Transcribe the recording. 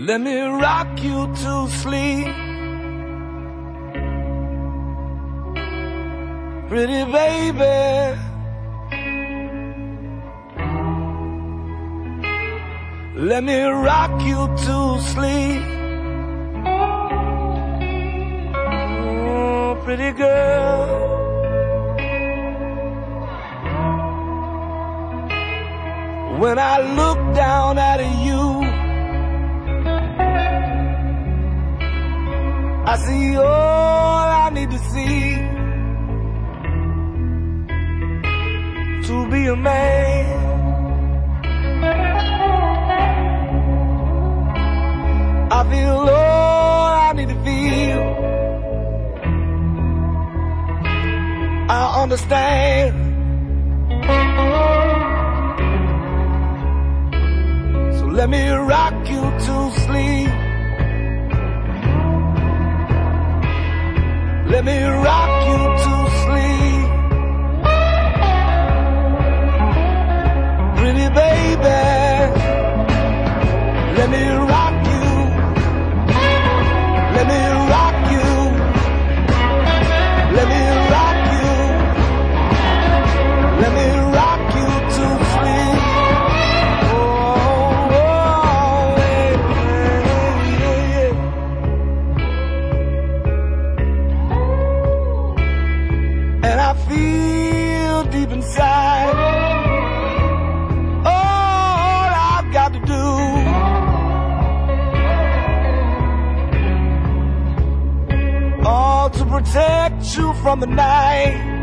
Let me rock you to sleep, pretty baby. Let me rock you to sleep, oh, pretty girl. When I look down at you, I see all I need to see to be a man. I feel all I need to feel. I understand. So let me rock you to sleep. Let me rock you to sleep, pretty baby. Let me rock you. Let me rock you. Let me rock you. Let me rock you to sleep. Oh, oh, yeah. And I feel deep inside, all I've got to do to protect you from the night.